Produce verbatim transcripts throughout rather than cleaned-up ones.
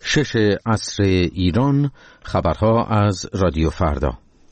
شش عصر ایران، خبرها از رادیو فردا.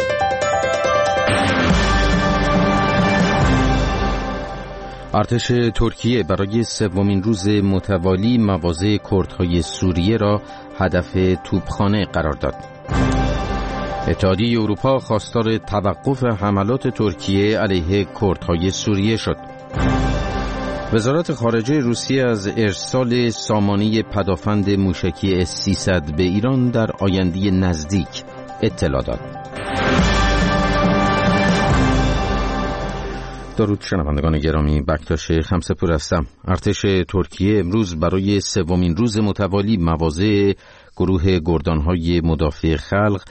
ارتش ترکیه برای سومین روز متوالی مواضع کردهای سوریه را هدف توپخانه قرار داد. اتحادیه اروپا خواستار توقف حملات ترکیه علیه کردهای سوریه شد. وزارت خارجه روسیه از ارسال سامانه پدافند موشکی اس سیصد به ایران در آینده نزدیک اطلاع داد. درود شنوندگان گرامی، بکتاش خمسه‌پور هستم. ارتش ترکیه امروز برای سومین روز متوالی مواضع گروه گردانهای مدافع خلق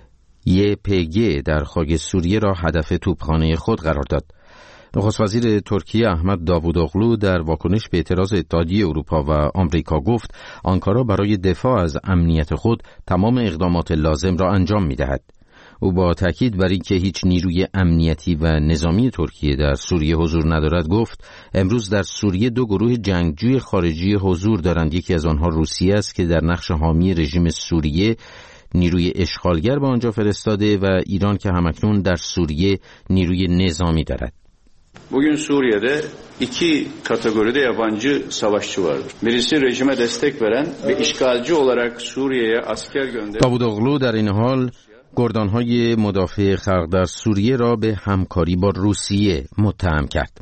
یه پی جی در خاک سوریه را هدف توپخانه خود قرار داد. نخست وزیر ترکیه احمد داوودوغلو در واکنش به اعتراض اتحادیه اروپا و آمریکا گفت آنکارا برای دفاع از امنیت خود تمام اقدامات لازم را انجام می‌دهد. او با تاکید بر اینکه هیچ نیروی امنیتی و نظامی ترکیه در سوریه حضور ندارد گفت امروز در سوریه دو گروه جنگجوی خارجی حضور دارند. یکی از آنها روسیه است که در نقش حامی رژیم سوریه نیروی اشغالگر به آنجا فرستاده و ایران که همکنون در سوریه نیروی نظامی دارد. Bugün Suriye'de iki kategoride yabancı savaşçı vardır. Birisi rejime destek veren ve işgalci olarak Suriye'ye asker gönderen. داوودوغلو در این حال گردانهای مدافع خلق در سوریه را به همکاری با روسیه متهم کرد.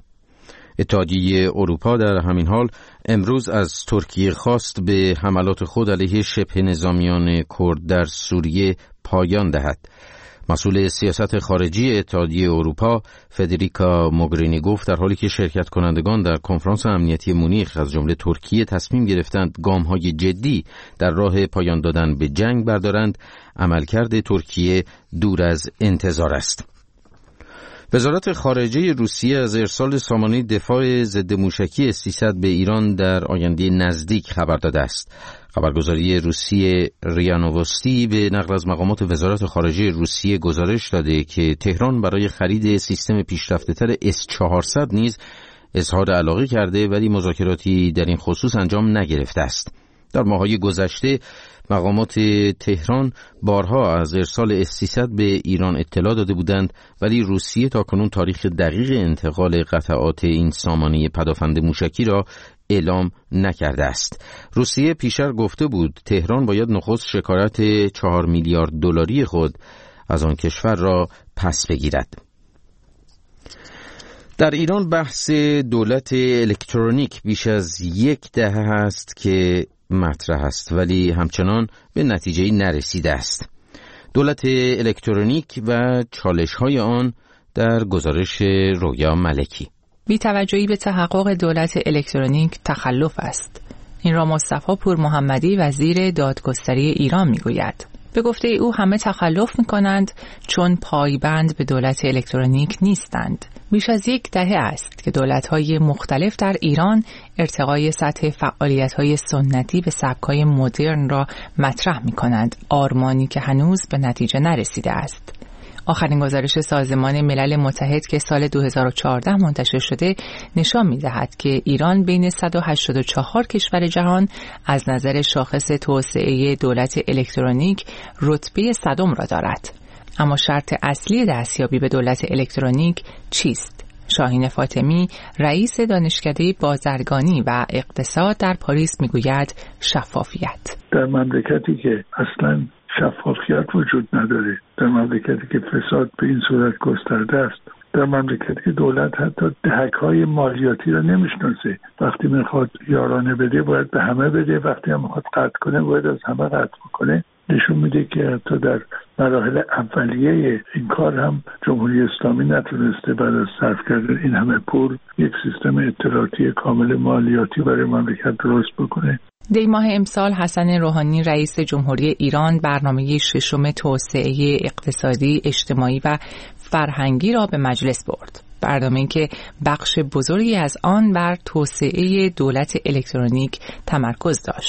اتحادیه اروپا در همین حال امروز از ترکیه خواست به حملات خود علیه شبه نظامیان کرد در سوریه پایان دهد. مسئول سیاست خارجی اتحادیه اروپا فدریکا موگرینی گفت در حالی که شرکت کنندگان در کنفرانس امنیتی مونیخ از جمله ترکیه تصمیم گرفتند گام‌های جدی در راه پایان دادن به جنگ بردارند، عملکرد ترکیه دور از انتظار است. وزارت خارجه روسیه از ارسال سامانه دفاع ضد موشکی اس سیصد به ایران در آینده نزدیک خبر داده است. خبرگزاری روسیه ریا نووستی به نقل از مقامات وزارت خارجه روسیه گزارش داده که تهران برای خرید سیستم پیشرفته‌تر اس چهارصد نیز اظهار علاقه کرده ولی مذاکراتی در این خصوص انجام نگرفته است. در ماه‌های گذشته مقامات تهران بارها از ارسال اس سیصد به ایران اطلاع داده بودند ولی روسیه تاکنون تاریخ دقیق انتقال قطعات این سامانه پدافند موشکی را اعلام نکرده است. روسیه پیشتر گفته بود تهران باید نخست شکایت چهار میلیارد دلاری خود از آن کشور را پس بگیرد. در ایران بحث دولت الکترونیک بیش از یک دهه است که مطرح است ولی همچنان به نتیجه‌ای نرسیده است. دولت الکترونیک و چالش‌های آن در گزارش رویا ملکی. بی‌توجهی به تحقق دولت الکترونیک تخلف است. این را مصطفی پور محمدی وزیر دادگستری ایران میگوید. به گفته او همه تخلف می‌کنند چون پایبند به دولت الکترونیک نیستند. بیش از یک دهه است که دولت‌های مختلف در ایران ارتقای سطح فعالیت‌های سنتی به سبک‌های مدرن را مطرح می‌کنند، آرمانی که هنوز به نتیجه نرسیده است. آخرین گزارش سازمان ملل متحد که سال دو هزار و چهارده منتشر شده نشان می‌دهد که ایران بین صد و هشتاد و چهار کشور جهان از نظر شاخص توسعه دولت الکترونیک رتبه صدم را دارد. اما شرط اصلی دستیابی به دولت الکترونیک چیست؟ شاهین فاطمی رئیس دانشکده بازرگانی و اقتصاد در پاریس میگوید شفافیت. در مملکتی که اصلاً شفافیت وجود نداره، در مملکتی که فساد به این صورت گسترده است، در مملکتی که دولت حتی دهک‌های مالیاتی را نمیشناسه، وقتی میخواد یارانه بده باید به همه بده، وقتی هم میخواد قطع کنه باید از همه قطع کنه، نشون میده که حتی در مراحل اولیه این کار هم جمهوری اسلامی نتونسته بعد از صرف کردن این همه پول یک سیستم اطلاعاتی کامل مالیاتی برای مملکت درست بکنه. دی ماه امسال حسن روحانی رئیس جمهوری ایران برنامه ششم توسعه اقتصادی، اجتماعی و فرهنگی را به مجلس برد. برنامه‌ای که بخش بزرگی از آن بر توسعه دولت الکترونیک تمرکز داشت.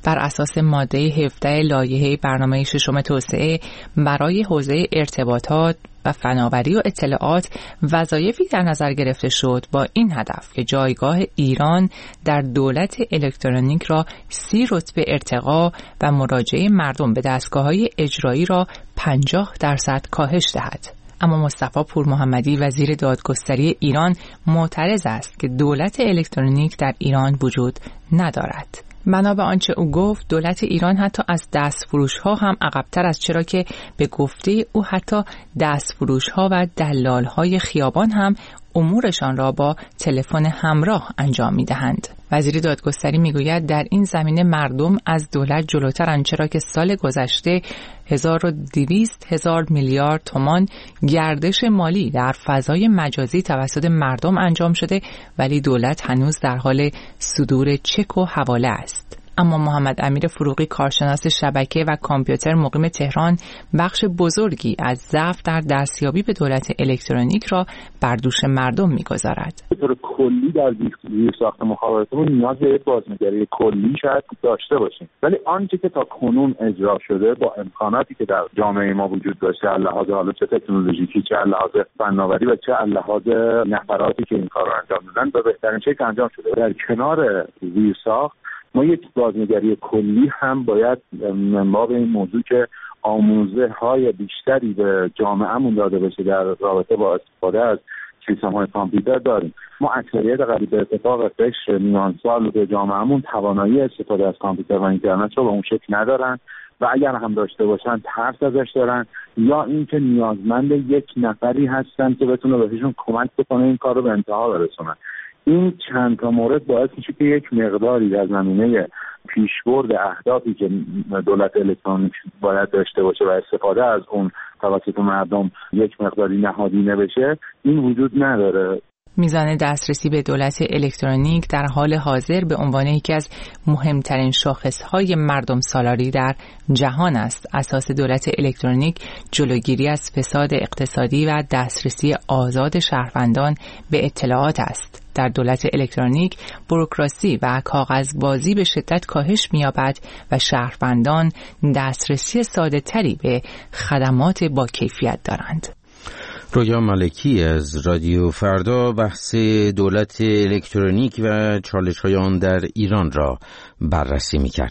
بر اساس ماده هفده لایحه برنامه ششم توسعه برای حوزه ارتباطات و فناوری و اطلاعات وظایفی در نظر گرفته شد با این هدف که جایگاه ایران در دولت الکترونیک را سی رتبه ارتقا و مراجعه مردم به دستگاه‌های اجرایی را پنجاه درصد کاهش دهد. اما مصطفی پورمحمدی وزیر دادگستری ایران معترض است که دولت الکترونیک در ایران وجود ندارد. بنا به آنچه او گفت دولت ایران حتی از دستفروش ها هم عقب‌تر است، چرا که به گفته او حتی دستفروش ها و دلال های خیابان هم امورشان را با تلفن همراه انجام می‌دهند. وزیر دادگستری میگوید در این زمینه مردم از دولت جلوترند، چرا که سال گذشته هزار و دویست هزار میلیارد تومان گردش مالی در فضای مجازی توسط مردم انجام شده ولی دولت هنوز در حال صدور چک و حواله است. اما محمد امیر فروغی کارشناس شبکه و کامپیوتر مقیم تهران بخش بزرگی از ضعف در دستیابی به دولت الکترونیک را بر دوش مردم می‌گذارد. به طور کلی در زیرساخت مخابراتمون نیاز به بازنگری کلی شاید داشته باشیم، ولی آنچه که تا کنون اجرا شده با امکاناتی که در جامعه ما وجود داشته، از لحاظ حالا چه تکنولوژیکی، چه از لحاظ فناوری و چه از لحاظ نفراتی که این کار رو انجام دادن، به بهترین شکل انجام شده. در کنار زیرساخت ما یک بازنگری کلی هم باید منبع این موضوع که آموزه های بیشتری به جامعهمون داده بشه در رابطه با استفاده از سیستم های کامپیوتر داریم. ما اکثریت قریب به اتفاق قشر میان سال به جامعهمون توانایی استفاده از کامپیوتر و اینترنت رو به اون شکل ندارن و اگر هم داشته باشن ترس ازش دارن، یا اینکه نیازمند یک نفری هستن که بتونه بهشون کمک بکنه این کار رو به انتها برسونن. این چند تا مورد باعث میشه که یک مقداری در زمینه پیشبرد اهدافی که دولت الکترونیک باید داشته باشه و استفاده از اون توسط مردم یک مقداری نهادینه بشه، این وجود نداره. میزان دسترسی به دولت الکترونیک در حال حاضر به عنوان یکی از مهمترین شاخصهای مردم سالاری در جهان است. اساس دولت الکترونیک جلوگیری از فساد اقتصادی و دسترسی آزاد شهروندان به اطلاعات است. در دولت الکترونیک بوروکراسی و کاغذبازی به شدت کاهش می‌یابد و شهروندان دسترسی ساده‌تری به خدمات با کیفیت دارند. رویا ملکی از رادیو فردا بحث دولت الکترونیک و چالش‌های آن در ایران را بررسی می‌کرد.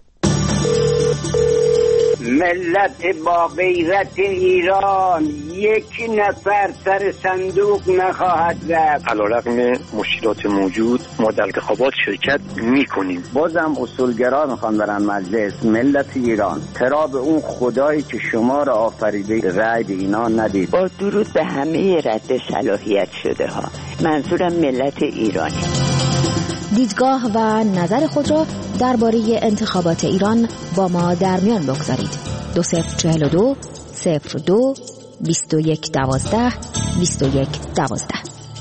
ملت با غیرت ایران یک نفر سر صندوق نخواهد رفت. علیرغم مشکلات موجود ما در انتخابات شرکت میکنیم. بازم اصولگرا میخوان برن مجلس. ملت ایران ترا به اون خدایی که شما را آفریده رأی به اینا ندید. با درود به همه رد صلاحیت شده ها، منظورم ملت ایرانی. دیدگاه و نظر خود را درباره انتخابات ایران با ما در میان بگذارید. دو صفر چهل و دو صفر دو بیست و یک دوازده بیست و یک دوازده.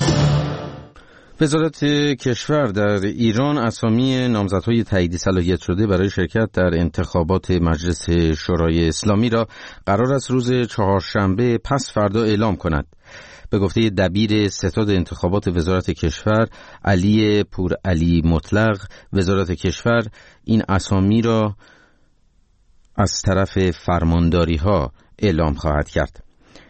وزارت کشور در ایران اسامی نامزدهای تایید صلاحیت شده برای شرکت در انتخابات مجلس شورای اسلامی را قرار است روز چهارشنبه پس فردا اعلام کند. به گفته دبیر ستاد انتخابات وزارت کشور علی پور علی مطلق، وزارت کشور این اسامی را از طرف فرمانداری ها اعلام خواهد کرد.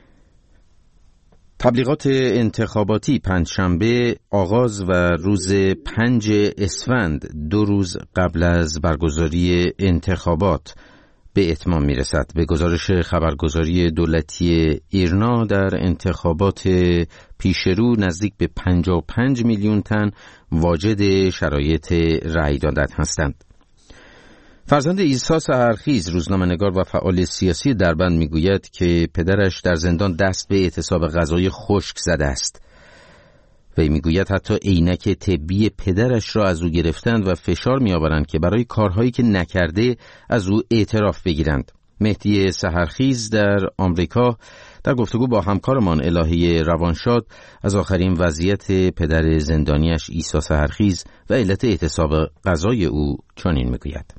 تبلیغات انتخاباتی پنجشنبه آغاز و روز پنج اسفند دو روز قبل از برگزاری انتخابات به اتمام میرسد. به گزارش خبرگزاری دولتی ایرنا در انتخابات پیشرو نزدیک به پنجاه و پنج میلیون تن واجد شرایط رأی دادن هستند. فرزند عیسی سحرخیز روزنامه‌نگار و فعال سیاسی دربند میگوید که پدرش در زندان دست به اعتصاب غذای خشک زده است. وی میگوید حتی عینک طبی پدرش را از او گرفتند و فشار میآورند که برای کارهایی که نکرده از او اعتراف بگیرند. مهدی سحرخیز در آمریکا در گفتگو با همکارمان الهی روانشاد از آخرین وضعیت پدر زندانیش عیسی سحرخیز و علت اعتصاب غذای او چنین میگوید.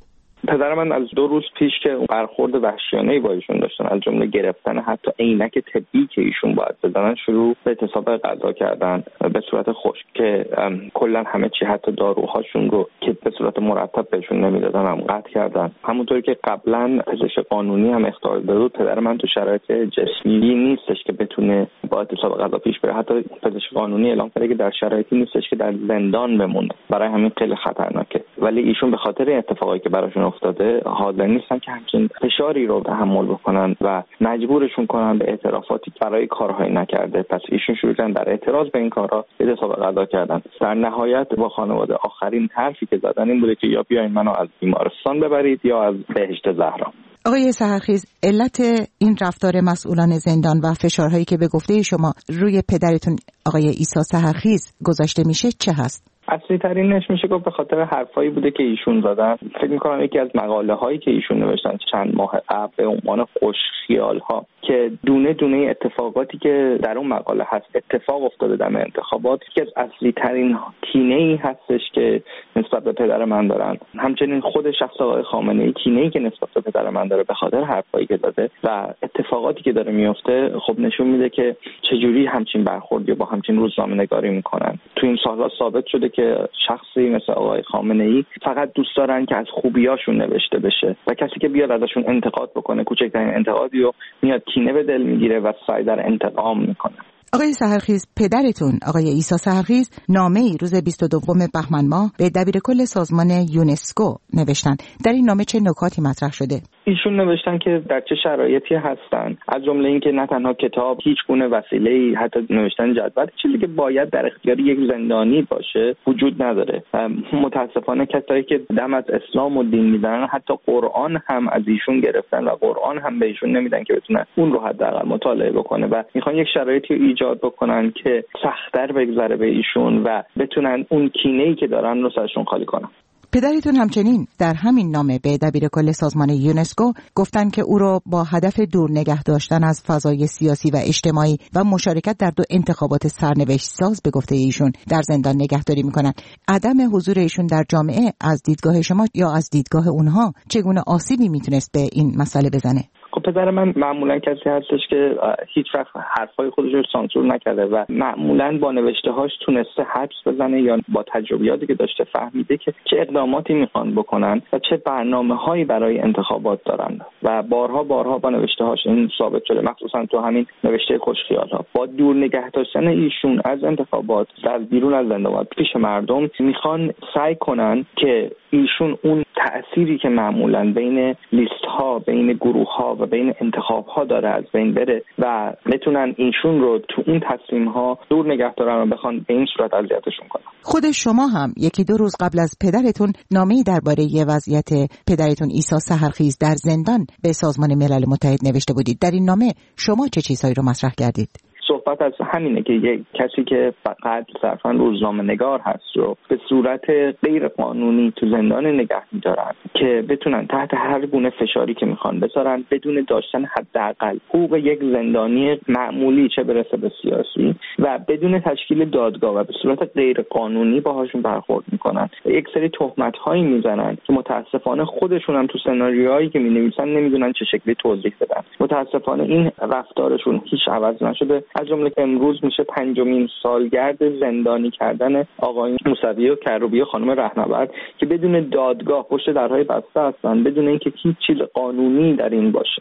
پدر من از دو روز پیش که برخورد وحشیانه‌ای با ایشون داشتن، از جمله گرفتن حتی عینک طبی که ایشون باید بزنن، شروع به اعتصاب غذا کردن به صورت خشک که کلا همه چی حتی داروهاشون رو که به صورت مرتب بهشون نمیدادن هم قطع کردن. همونطوری که قبلا پزشک قانونی هم اختار داده بود، پدر من تو شرایط جسمی نیستش که بتونه با اعتصاب غذا پیش بره. حتی پزشک قانونی اعلام کرده که در شرایطی نیستش که در زندان بمونه، برای همین خیلی خطرناکه. ولی ایشون به خاطر اتفاقایی که براشون افتاده حاضر نیستن که همچین فشاری رو تحمل بکنن و مجبورشون کنن به اعترافاتی برای کارهای نکرده. پس ایشون شروع کردن در اعتراض به این کارها اعتصاب غذا کردن. در نهایت با خانواده آخرین حرفی که زدن این بوده که یا بیاین منو از بیمارستان ببرید یا از بهشت زهرا. آقای سحرخیز، علت این رفتار مسئولان زندان و فشارهایی که به گفته شما روی پدرتون آقای عیسی سحرخیز گذاشته میشه چه هست؟ اصلی ترینش میشه گفت به خاطر حرفایی بوده که ایشون زدن. فکر میکنم یکی از مقاله هایی که ایشون نوشتن چند ماه قبل به عنوان خوشخیال ها که دونه دونه اتفاقاتی که در اون مقاله هست اتفاق افتاده در انتخابات، که از اصلی ترین کینه ای هستش که نسبت به پدر من دارن. همچنین خود شخص آقای خامنه ای کینه ای که نسبت به پدر من داره به خاطر حرفایی که زده و اتفاقاتی که داره میفته، خب نشون میده که چجوری همچین برخوردی با همچین روزنامه‌نگاری میکنن. تو این سال‌ها ثابت شده که شخصی مثل آقای خامنه ای فقط دوست دارن که از خوبیاشون نوشته بشه و کسی که بیاد ازشون انتقاد بکنه، کوچکترین انتقادی رو میاد کینه به دل میگیره و سعی در انتقام میکنه. آقای سحرخیز، پدرتون آقای عیسی سحرخیز نامه‌ای روز بیست و دوم بهمن ماه به دبیرکل سازمان یونسکو نوشتن. در این نامه چه نکاتی مطرح شده؟ ایشون نوشتن که در چه شرایطی هستن، از جمله اینکه نه تنها کتاب، هیچ گونه وسیله‌ای، حتی نوشتن جدول، چیزی که باید در اختیار یک زندانی باشه وجود نداره. متاسفانه کسایی که دم از اسلام و دین میزنن حتی قرآن هم از ایشون گرفتن و قرآن هم به ایشون نمیدن که بتونن اون رو حداقل مطالعه بکنه و میخوان یک شرایطی ایجاد بکنن که سخت‌تر بگذره به ایشون و بتونن اون کینه‌ای که دارن رو سرشون خالی کنن. پدرتون همچنین در همین نامه به دبیرکل سازمان یونسکو گفتن که او را با هدف دور نگه داشتن از فضای سیاسی و اجتماعی و مشارکت در دو انتخابات سرنوشت ساز به گفته ایشون در زندان نگهداری میکنن. عدم حضور ایشون در جامعه از دیدگاه شما یا از دیدگاه اونها چگونه آسیبی میتونست به این مسئله بزنه؟ خب پدر من معمولا کسی هستش که هیچ وقت حرفای خودش رو سانسور نکرده و معمولا با نوشته‌هاش تونسته حدس بزنه یا با تجربیاتی که داشته فهمیده که چه اقداماتی میخوان بکنن و چه برنامه‌هایی برای انتخابات دارن و بارها بارها با نوشته‌هاش این ثابت شده، مخصوصا تو همین نوشته خوشخیال‌ها. با دور نگه داشتن ایشون از انتخابات در بیرون از زندان پیش مردم میخوان سعی کنن که ایشون اون تأثیری که معمولا بین لیست‌ها، بین گروه‌ها و بین انتخاب‌ها داره از بین بره و بتونن ایشون رو تو اون تصمیم‌ها دور نگه دارن و بخوان به این صورت اذیتشون کنن. خود شما هم یکی دو روز قبل از پدرتون نامه‌ای درباره وضعیت پدرتون عیسی سحرخیز در زندان به سازمان ملل متحد نوشته بودید. در این نامه شما چه چیزهایی رو مطرح کردید؟ صحبت از همینه که یک کسی که فقط صرفاً روزنامه نگار هست رو به صورت غیر قانونی تو زندان نگه می‌دارن که بتونن تحت هر گونه فشاری که میخوان بذارن بدون داشتن حداقل حقوق یک زندانی معمولی، چه برسه به سیاسی، و بدون تشکیل دادگاه و به صورت غیر قانونی باهاشون برخورد میکنن. یک سری تهمت‌هایی میزنن که متاسفانه خودشون هم تو سناریوهایی که مینویسن نمیدونن چه شکلی توضیح بدن. متاسفانه این رفتارشون هیچ عوض نشده. از جمله امروز میشه پنجمین سالگرد زندانی کردن آقای موسوی و کروبی و خانم رهنورد که بدون دادگاه پشت درهای بسته هستن، بدون اینکه هیچ چیز قانونی در این باشه.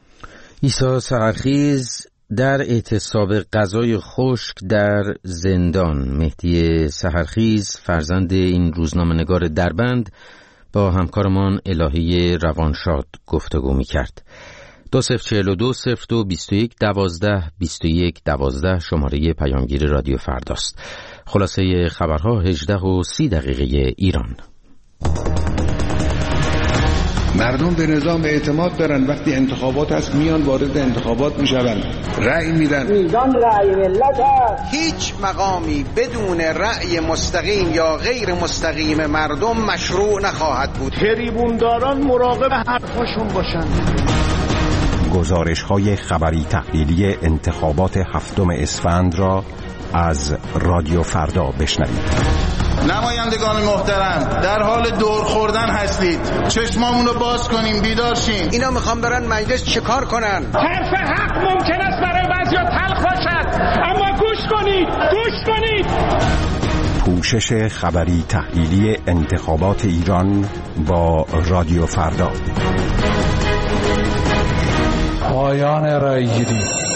عیسی سحرخیز در اعتصاب غذای خشک در زندان. مهدی سحرخیز فرزند این روزنامه‌نگار دربند با همکارمان الهی روانشاد گفتگو می‌کرد. دو صفر چهل و دو صفر دو بیست و یک دوازده بیست و یک دوازده شماره پیامگیر رادیو فرداست. خلاصه خبرها هجده و سی دقیقه ایران. مردم به نظام اعتماد دارن، وقتی انتخابات هست میان وارد انتخابات میشون، رأی میدن. میزان رأی ملت هست. هیچ مقامی بدون رأی مستقیم یا غیر مستقیم مردم مشروع نخواهد بود. تریبونداران مراقب حرفاشون باشن. گزارش‌های خبری تحلیلی انتخابات هفتم اسفند را از رادیو فردا بشنوید. نمایندگان محترم، در حال دور خوردن هستید. چشمامون رو باز کنیم، بیدار شیم. اینا میخوام برن مجلس چیکار کنن؟ حرف حق ممکن است برای بعضیا تلخ باشد، اما گوش کنید، گوش کنید. پوشش خبری تحلیلی انتخابات ایران با رادیو فردا. پایان رای‌گیری.